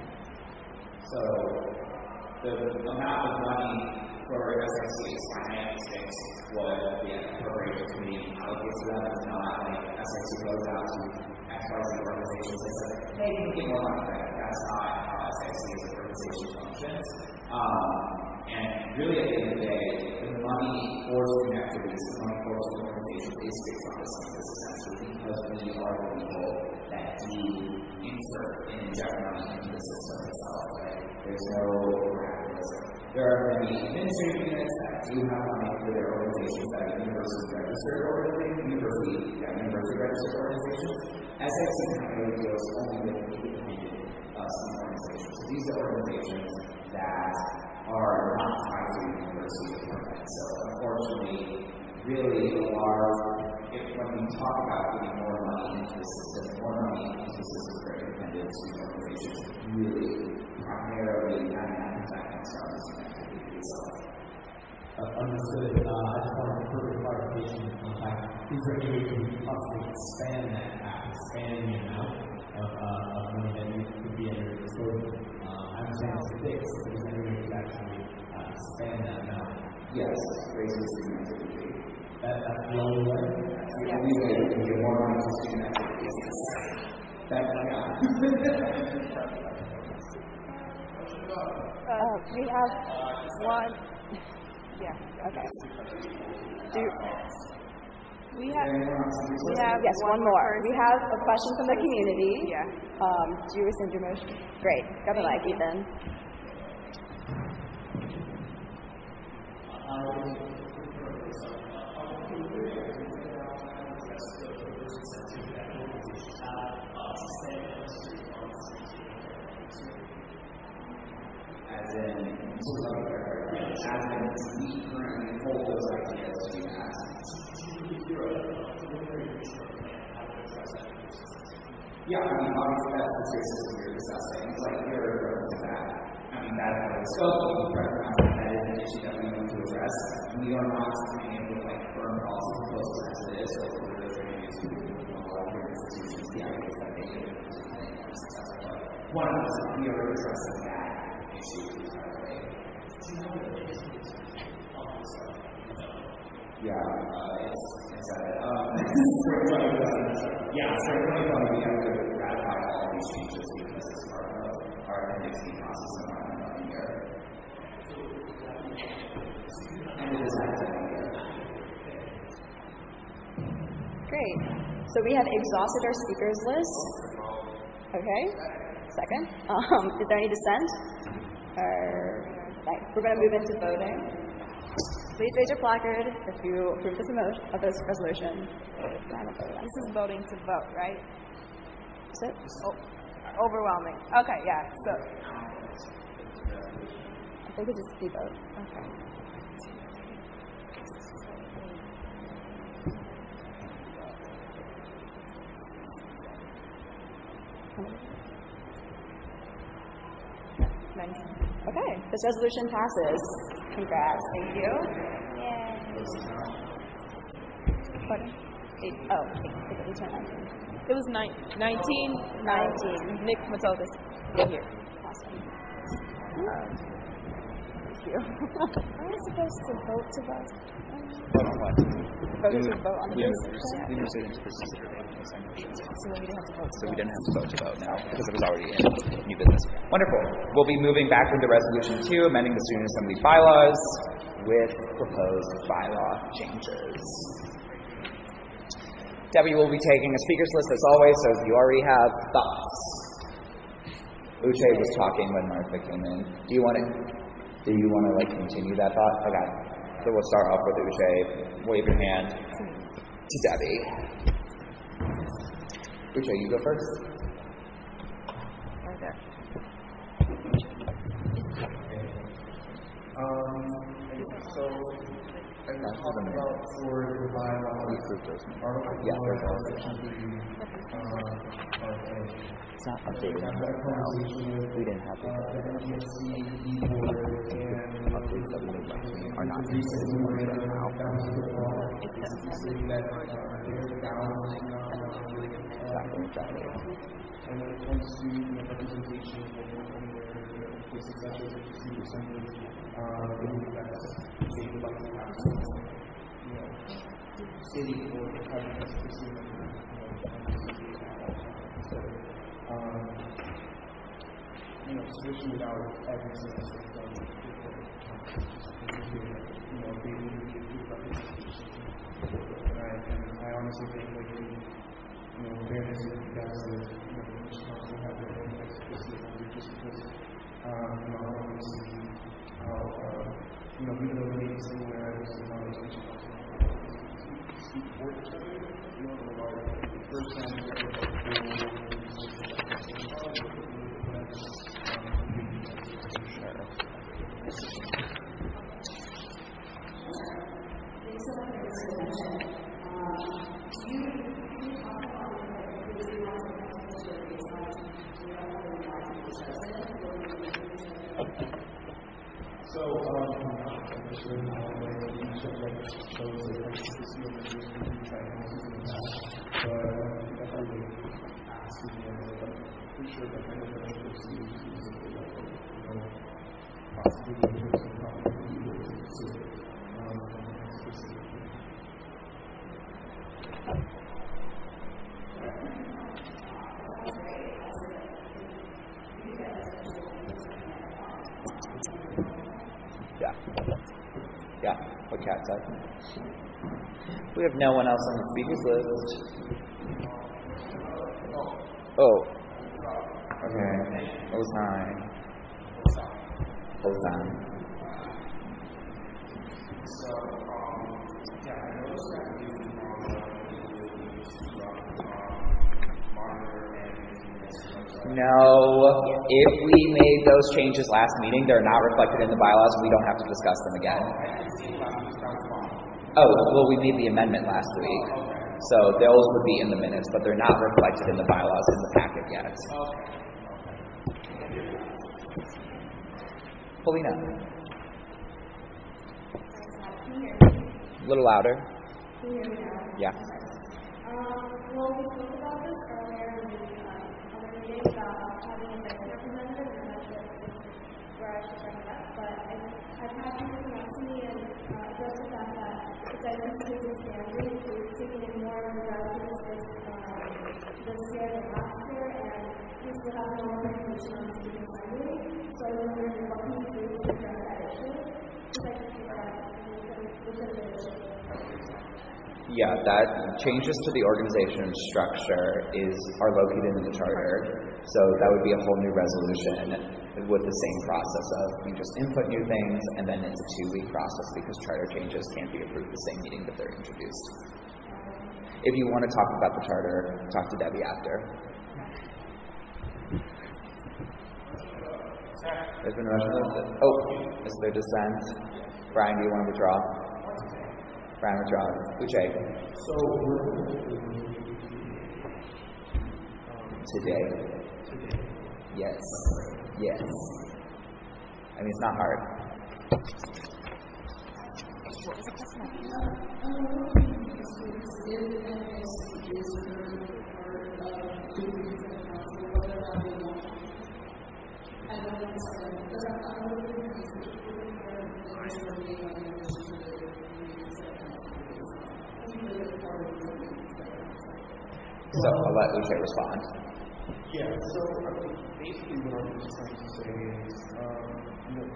So the amount of money for S I C's finance fix what the appropriations committee allocates to them is not like S I C goes out to X Y Z organizations and says, hey, can we get more money for that? That's not how S I C as an organization functions. Um, and really at the end of the day, the money for student activities, the money for student organizations is fixed on this campus essentially because we are the people that do insert and inject money into the system itself. Right? There's no miraculousm. There are many administrative units that do have money for their organizations that are university registered organizations, university, yeah, university registered organizations. S I C primarily deals only with independent uh, student organizations. So these are organizations that are not tied to the university department. So unfortunately, really a large, if when we talk about getting more money into the system, more money into the system for independent student organizations, really primarily ninety-nine percent comes from the student activity itself. Uh, understood. Uh, I just wanted further clarification on the fact, is there any way you can possibly expand that cap, expand the amount of, uh, of money that you could be at your disposal? Uh, I understand it's fixed, but is there any way you could actually uh, expand that amount? Yes, raise the student activity. That, that's the only way? That's the only way we can get more money to student activities. That, yeah. Uh, we have one. Yeah. Okay. Do we have? We have. Yes, one, one more. person. We have a question from the community. Yeah. Um, do you rescind your motion? Great. Got the mic, Ethan. As in, as in, we currently hold those ideas to be asked. Yeah, I mean, obviously that's the space that we're discussing. It's like there are reference to that. I mean, that is the scope of the program. That is an issue that we want to address. We are not coming in with like firm policies close to as it is, so we're really trying to do a lot of institutions, the ideas that they get are successful. One of those, we are addressing that issue entirely. Yeah, uh, it's, it's uh, um, yeah, so really funny we have to ratify all these changes because it's part of our indexing process in our year. And it is happening here. Great. So we have exhausted our speakers list. Okay. Second. Um, is there any dissent? Or, okay. We're going to move into voting. Please raise your placard if you approve this emotion of this resolution. This is voting to vote, right? Is it? Oh, overwhelming. Okay, yeah. So. I think it's just a vote. Okay. Okay, this resolution passes. Congrats. Thank you. Pardon? Eight, oh, eight, eight, nineteen. It was nine, nineteen. nineteen. Nick Matokis. Go here. Awesome. Um, thank you. Am I supposed to vote to vote? Vote on what? Vote to vote on the Yeah, business? we were saying to consider motions. So we didn't have to vote. So we didn't have to vote to vote now because it was already in new business. Wonderful. We'll be moving back into resolution two, amending the student assembly bylaws with proposed bylaw changes. Debbie will be taking a speakers list as always, so if you already have thoughts. Uche was talking when Martha came in. Do you want to? Do you want to like continue that thought? Okay. So we'll start off with Uche. Wave your hand to Debbie. Uche, you go first. Right there. Um, so, as we talked about for the bylaw, Article Yeah, four, there's all Section three, uh, are It's not updated I've now. had a conversation with, We didn't have uh, the N G S C, E-Board, and updates that we made last week are not the recent included movement right of now. balancing the law, saying that, uh, there's a balancing, uh, Exactly, exactly. and when it comes to, you know, representation of women where places such as the student assembly, uh, they believe that's they would like to have some, you know, city or having this pursuit, you know, so, um, you know, switching without every single system, you know, they need to give representation. And I, and I honestly think, like, the, you know, fairness is because of, you know, the council have their own explicit just because, um, you know, I want to see how, uh, you know, even though the name is similar, I just want to see how speak for each other, you know, the large, the first time we ever So, um, I'm just going to like, you should like show the consistency of the different triangles in that. But I think that's really asking you, but I'm pretty sure that I know that you'll see is you know, possibly the difference in probably you will see um, specifically. Yeah. Yeah, what Kat said. We have no one else on the speakers list. Oh. Okay. Ozan. Ozan. So, um, yeah, I noticed that you monitor and No, if we made those changes last meeting, they're not reflected in the bylaws, and we don't have to discuss them again. Oh, well, we made the amendment last week, so those would be in the minutes, but they're not reflected in the bylaws in the packet yet. Paulina. A little louder. Can you hear me now? Yeah. Um, well, we spoke about this earlier in the um, other meeting about having a vice representative, and I'm not sure where I should bring it up, but I, I've had people come up to me and uh, address the fact that the diversity is family is taking in more of the residents this, um, this year than last year, and we still have more information on the student assembly. So I was wondering what we can do to address that issue, because I just feel like we could have been issue. Yeah, that changes to the organization structure is are located in the charter. So that would be a whole new resolution with the same process of you just input new things, and then it's a two-week process because charter changes can't be approved the same meeting that they're introduced. If you want to talk about the charter, talk to Debbie after. There's been a motion. Oh, is there dissent? Brian, do you want to withdraw? Brian withdraws. Uche. So, Today. Yes. Yes. I mean, it's not hard. What was the question? So I'll let Uche respond. Yeah, so I mean, basically what I'm just trying to say is, um, you know,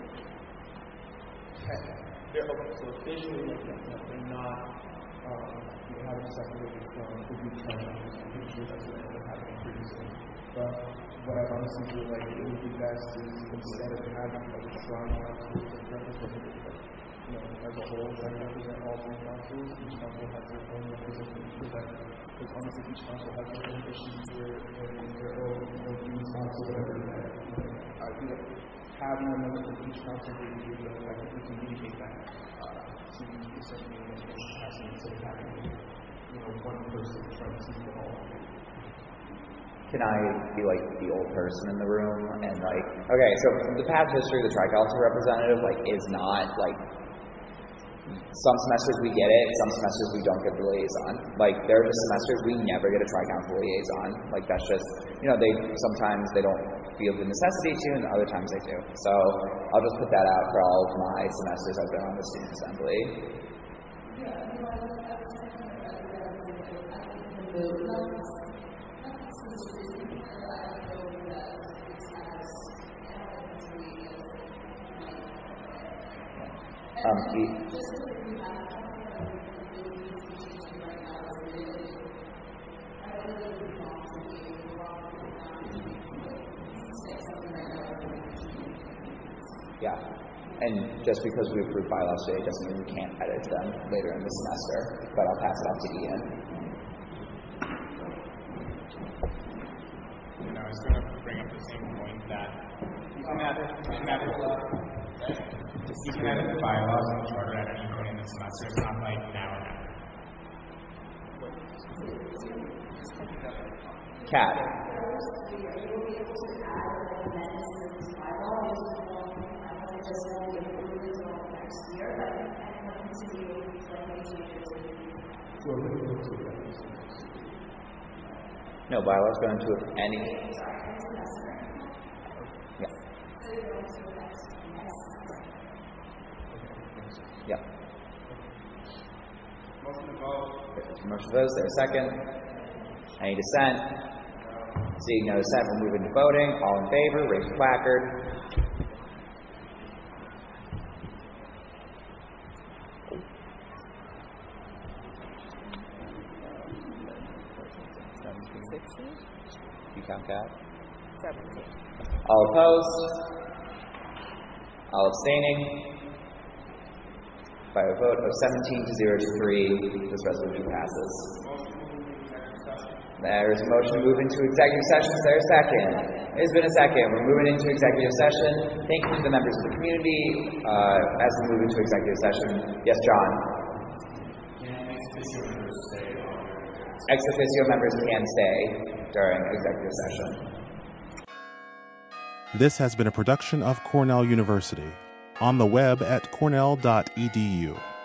they're, okay, so officially like that, they're not, um, you know, having separated from the group transfers. I'm pretty sure that's what ended up happening pretty soon. But what I honestly feel like it would be best is instead of having like a strong council to represent, you know, as a whole, try to represent all three councils. Each council has their own representative, because honestly, each council has their own issues, their, their own, you know, views, thoughts, or whatever. That, you know, I feel like having a member from each council really gives us, like, we can communicate that uh, to essentially the capacity instead of having, you know, one person trying to see it all. Can I be like the old person in the room and like, okay, so the past history of the Tri-Council representative like is not like, some semesters we get it, some semesters we don't get the liaison. Like there are just semesters we never get a Tri-Council liaison. Like that's just, you know, they sometimes they don't feel the necessity to, and other times they do. So I'll just put that out for all of my semesters I've been on the student assembly. Um, he, yeah, and just because we approved bylaws today doesn't mean we can't edit them later in the semester, but I'll pass it on to Ian. You know, I was going to bring up the same point that you can edit, you can edit, you can edit the bylaws and the charter at any point in the semester. It's not like now or never. Kat. No, bylaws go into any. Yeah. Yeah. Motion to vote. Motion votes. There's a second. Any dissent? Seeing no dissent, we're moving to voting. All in favor, raise your placard. sixteen? You count that? seventeen. All opposed? All abstaining? By a vote of seventeen to zero to three, this resolution passes. There is a motion to move into executive session. Is there a second? There's been a second. We're moving into executive session. Thank you to the members of the community uh, as we move into executive session. Yes, John? Ex officio members can stay during executive session. This has been a production of Cornell University. On the web at cornell dot e d u.